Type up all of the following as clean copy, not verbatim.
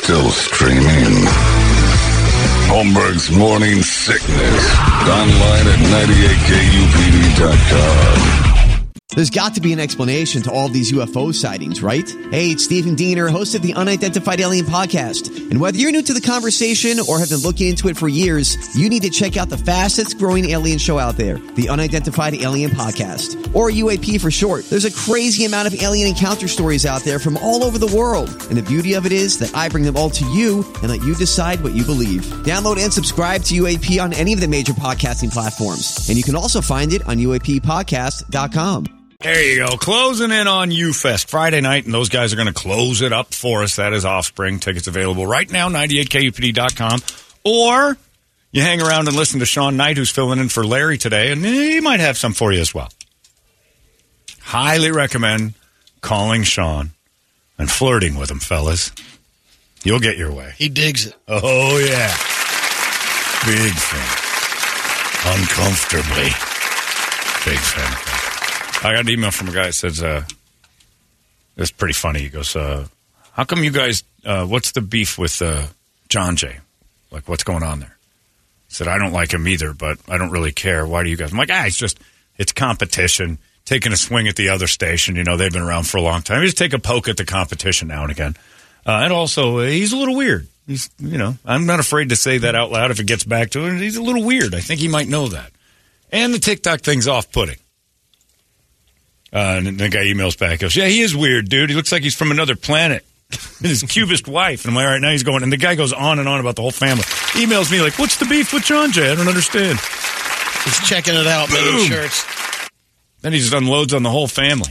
Still streaming. Holmberg's Morning Sickness. Online at 98kupd.com. There's got to be an explanation to all of these UFO sightings, right? Hey, it's Stephen Diener, host of the Unidentified Alien Podcast. And whether you're new to the conversation or have been looking into it for years, you need to check out the fastest growing alien show out there, the Unidentified Alien Podcast, or UAP for short. There's a crazy amount of alien encounter stories out there from all over the world. And the beauty of it is that I bring them all to you and let you decide what you believe. Download and subscribe to UAP on any of the major podcasting platforms. And you can also find it on UAPpodcast.com. There you go. Closing in on UFest Friday night, and those guys are going to close it up for us. That is Offspring. Tickets available right now, 98kupd.com. Or you hang around and listen to Sean Knight, who's filling in for Larry today, and he might have some for you as well. Highly recommend calling Sean and flirting with him, fellas. You'll get your way. He digs it. Oh, yeah. Big fan. Uncomfortably. Big fan. I got an email from a guy that says, it's pretty funny. He goes, how come you guys, what's the beef with John Jay? Like, what's going on there? He said, I don't like him either, but I don't really care. Why do you guys? I'm like, it's competition. Taking a swing at the other station. You know, they've been around for a long time. You just take a poke at the competition now and again. And also, he's a little weird. He's, I'm not afraid to say that out loud if it gets back to him. He's a little weird. I think he might know that. And the TikTok thing's off-putting. And the guy emails back, goes, yeah, he is weird, dude. He looks like he's from another planet. His cubist wife. And I'm like, all right, now he's going. And the guy goes on and on about the whole family. Emails me like, what's the beef with John Jay? I don't understand. He's checking it out, making sure it's... Then he just unloads on the whole family.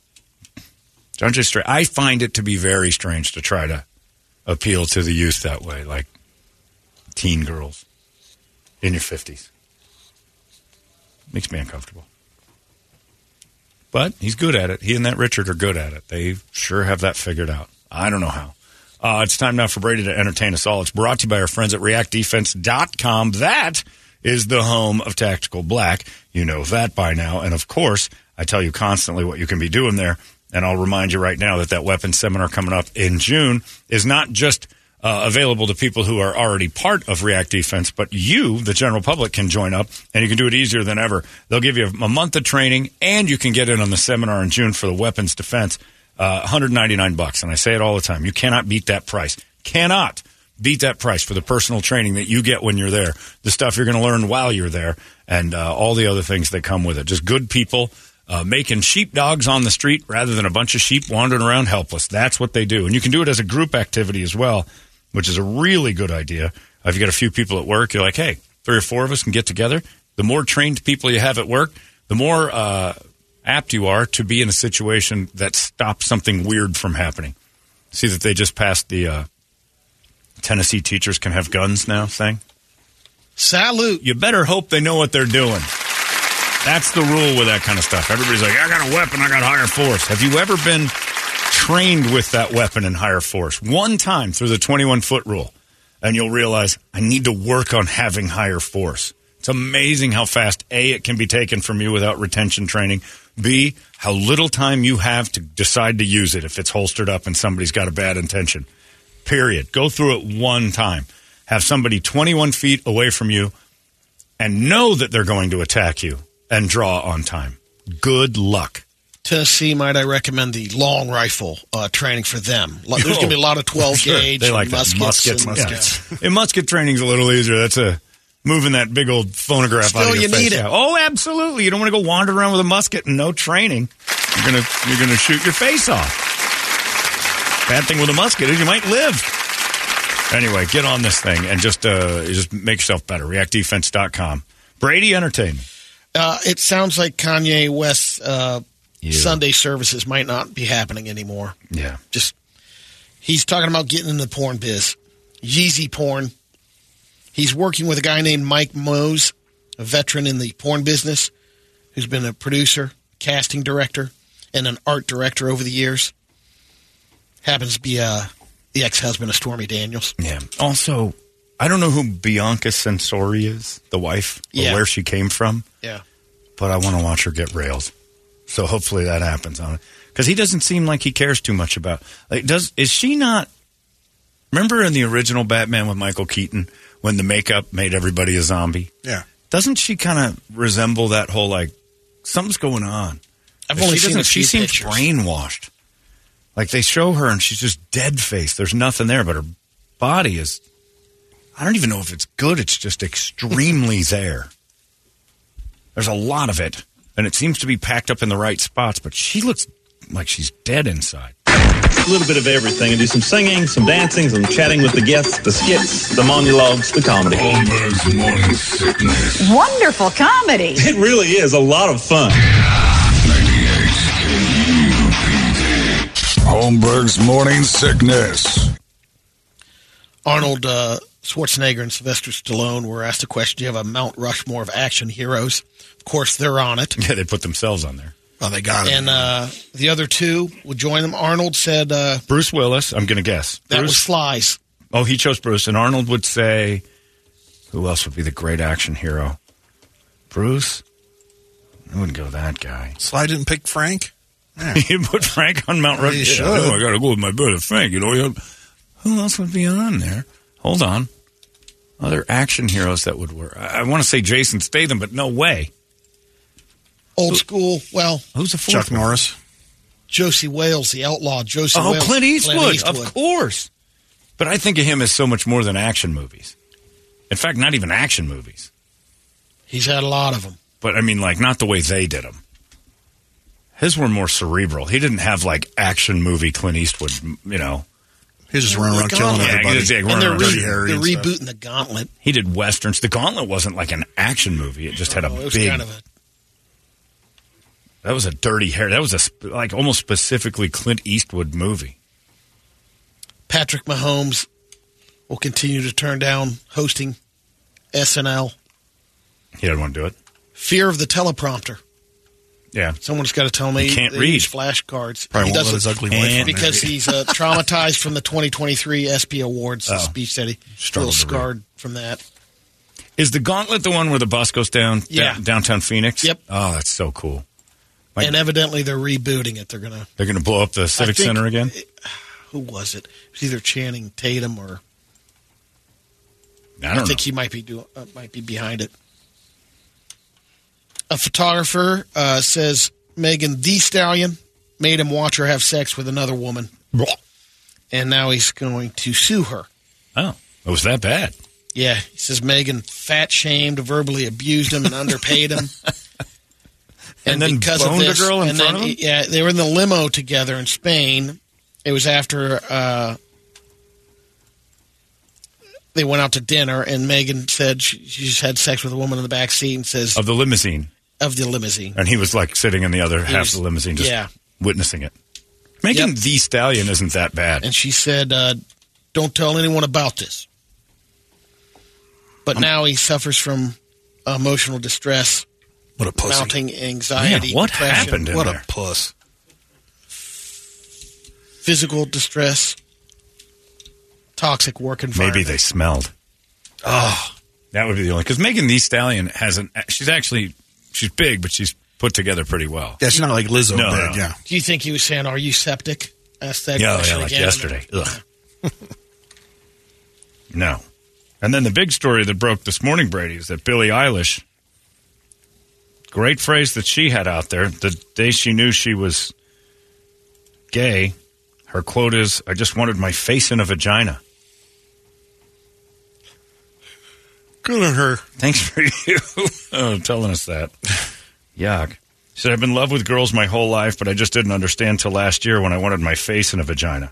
John Jay straight. I find it to be very strange to try to appeal to the youth that way, like teen girls in your 50s. Makes me uncomfortable. But he's good at it. He and that Richard are good at it. They sure have that figured out. I don't know how. It's time now for Brady to entertain us all. It's brought to you by our friends at reactdefense.com. That is the home of Tactical Black. You know that by now. And, of course, I tell you constantly what you can be doing there. And I'll remind you right now that weapons seminar coming up in June is not just available to people who are already part of React Defense, but you, the general public, can join up, and you can do it easier than ever. They'll give you a month of training, and you can get in on the seminar in June for the weapons defense, $199. And I say it all the time. You cannot beat that price. Cannot beat that price for the personal training that you get when you're there, the stuff you're going to learn while you're there, and all the other things that come with it. Just good people making sheepdogs on the street rather than a bunch of sheep wandering around helpless. That's what they do. And you can do it as a group activity as well, which is a really good idea. If you got a few people at work, you're like, hey, 3 or 4 of us can get together. The more trained people you have at work, the more apt you are to be in a situation that stops something weird from happening. See that they just passed the Tennessee teachers can have guns now thing? Salute. You better hope they know what they're doing. That's the rule with that kind of stuff. Everybody's like, I got a weapon, I got higher force. Have you ever been trained with that weapon in higher force one time through the 21-foot rule, and you'll realize I need to work on having higher force? It's amazing how fast, A, it can be taken from you without retention training, B, how little time you have to decide to use it if it's holstered up and somebody's got a bad intention. Period. Go through it one time. Have somebody 21 feet away from you and know that they're going to attack you and draw on time. Good luck. Tennessee, might I recommend the long rifle training for them. There's going to be a lot of 12 gauge. They like muskets. Muskets. Yeah. Musket training's a little easier. That's moving that big old phonograph Still, out of your face. Need it. Oh, absolutely. You don't want to go wander around with a musket and no training. You're gonna shoot your face off. Bad thing with a musket is you might live. Anyway, get on this thing and just make yourself better. ReactDefense.com. Brady, entertain me. It sounds like Kanye West's Sunday services might not be happening anymore. Yeah. He's talking about getting in the porn biz. Yeezy porn. He's working with a guy named Mike Mose, a veteran in the porn business, who's been a producer, casting director, and an art director over the years. Happens to be the ex-husband of Stormy Daniels. Yeah. Also, I don't know who Bianca Censori is, the wife, or where she came from. Yeah. But I want to watch her get railed. So hopefully that happens on it. Because he doesn't seem like he cares too much about... is she not Remember in the original Batman with Michael Keaton when the makeup made everybody a zombie? Yeah. Doesn't she kind of resemble that whole, like, something's going on? I've only seen a She few seems pictures. brainwashed. Like, they show her and she's just dead-faced. There's nothing there, but her body is, I don't even know if it's good. It's just extremely there. There's a lot of it, and it seems to be packed up in the right spots, but she looks like she's dead inside. A little bit of everything. I do some singing, some dancing, some chatting with the guests, the skits, the monologues, the comedy. Holmberg's Morning Sickness. Wonderful comedy. It really is a lot of fun. 98 UPD. Holmberg's Morning Sickness. Arnold Schwarzenegger and Sylvester Stallone were asked a question, do you have a Mount Rushmore of action heroes? Of course, they're on it. Yeah, they put themselves on there. Oh, they got it. And the other two would join them. Arnold said Bruce Willis, I'm going to guess. that Bruce, was Slice. Oh, he chose Bruce. And Arnold would say, who else would be the great action hero? Bruce? I wouldn't go that guy. Sly didn't pick Frank? You put Frank on Mount Rushmore. He should. I got to go with my brother Frank. You know, who else would be on there? Hold on. Other action heroes that would work. I want to say Jason Statham, but no way. Old school, well, Who's the fourth Chuck one? Norris. Josie Wales, the outlaw. Josie Oh, Wales. Clint Eastwood, of course. But I think of him as so much more than action movies. In fact, not even action movies. He's had a lot of them. But, I mean, like, not the way they did them. His were more cerebral. He didn't have, like, action movie Clint Eastwood, you know. He was just running around killing Yeah, everybody. he was, And they're, Dirty Harry they're and stuff. rebooting the Gauntlet. He did Westerns. The Gauntlet wasn't like an action movie. It just had a It was big... kind of a That was a Dirty Harry. That was like almost specifically Clint Eastwood movie. Patrick Mahomes will continue to turn down hosting SNL. He didn't want to do it. Fear of the teleprompter. Yeah. Someone's got to tell him He can't read. use flashcards. Probably He won't let doesn't- his ugly wife on there. because he's traumatized from the 2023 ESPY Awards speech that he Struggled feels to read. scarred from that. Is the Gauntlet the one where the bus goes down Yeah. downtown Phoenix? Yep. Oh, that's so cool. Like- And evidently they're rebooting it. They're going to... They're going to blow up the Civic think- Center again? Who was it? It was either Channing Tatum or... I don't think know. he might be behind it. A photographer says Megan Thee Stallion made him watch her have sex with another woman, and now he's going to sue her. Oh, it was that bad. Yeah, he says Megan fat-shamed, verbally abused him, and underpaid him. And then boned a girl in front of him? Yeah, they were in the limo together in Spain. It was after they went out to dinner, and Megan said she just had sex with a woman in the back seat and says... Of the limousine. Of the limousine. And he was like sitting in the other half was- of the limousine just yeah. witnessing it. Megan Yep. Thee Stallion isn't that bad. And she said, don't tell anyone about this. But now he suffers from emotional distress, What a pussy. mounting anxiety, Man, what depression, happened in What there? a puss. physical distress, toxic work environment. Maybe they smelled. Oh, that would be the only. Because Megan Thee Stallion hasn't. She's big, but she's put together pretty well. Yeah, she's not like Lizzo No, big, no. yeah. Do you think he was saying, are you septic? Asked that Yeah, question like again. yesterday. Ugh. No. And then the big story that broke this morning, Brady, is that Billie Eilish, great phrase that she had out there, the day she knew she was gay, her quote is, "I just wanted my face in a vagina." Good on her. Thanks for you telling us that. Yuck. She said, I've been in love with girls my whole life, but I just didn't understand till last year when I wanted my face in a vagina.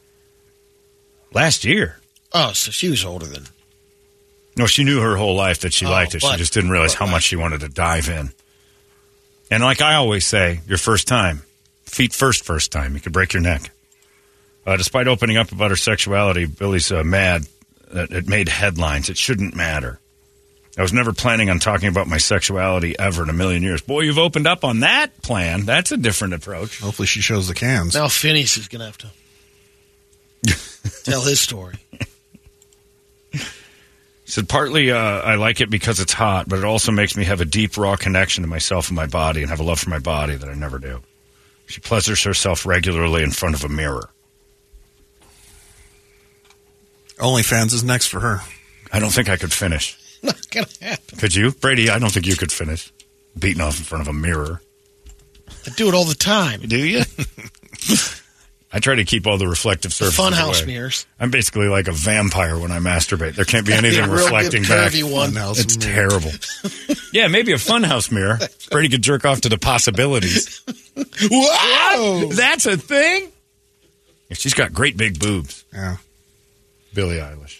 Last year? Oh, so she was older than... No, she knew her whole life that she liked it. She but- just didn't realize how much she wanted to dive in. And like I always say, your first time, feet first time, you could break your neck. Despite opening up about her sexuality, Billie's mad that it made headlines. It shouldn't matter. I was never planning on talking about my sexuality ever in a million years. Boy, you've opened up on that plan. That's a different approach. Hopefully she shows the cans. Now Phineas is going to have to tell his story. He said, partly I like it because it's hot, but it also makes me have a deep, raw connection to myself and my body and have a love for my body that I never do. She pleasures herself regularly in front of a mirror. OnlyFans is next for her. I don't think I could finish. Not going to happen. Could you? Brady, I don't think you could finish. Beating off in front of a mirror. I do it all the time. Do you? I try to keep all the reflective surfaces Funhouse away. mirrors. I'm basically like a vampire when I masturbate. There can't be anything Real reflecting good, back. curvy one. It's terrible. Yeah, maybe a funhouse mirror. Brady could jerk off to the possibilities. Wow! That's a thing? Yeah, she's got great big boobs. Yeah. Billie Eilish.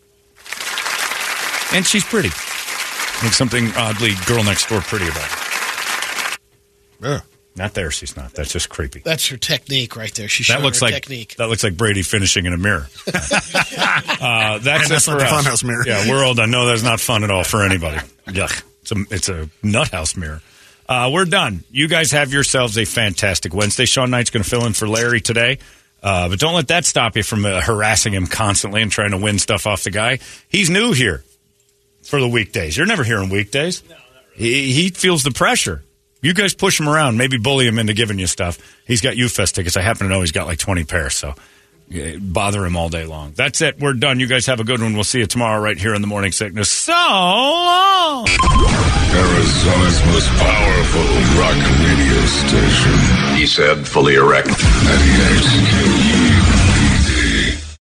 And she's pretty. Like something oddly girl next door pretty about her. Yeah. Not there, she's not. That's just creepy. That's her technique right there. She's That showing looks her like technique. that looks like Brady finishing in a mirror. That's that's it not for the us. funhouse mirror. Yeah, we're all done. No, that's not fun at all for anybody. Yuck. It's a nut house mirror. We're done. You guys have yourselves a fantastic Wednesday. Sean Knight's going to fill in for Larry today. But don't let that stop you from harassing him constantly and trying to win stuff off the guy. He's new here for the weekdays. You're never here on weekdays. No, not really. He feels the pressure. You guys push him around, maybe bully him into giving you stuff. He's got U-Fest tickets. I happen to know he's got like 20 pairs, so bother him all day long. That's it. We're done. You guys have a good one. We'll see you tomorrow right here in the Morning Sickness. So long! Arizona's most powerful rock radio station. He said, fully erect. 98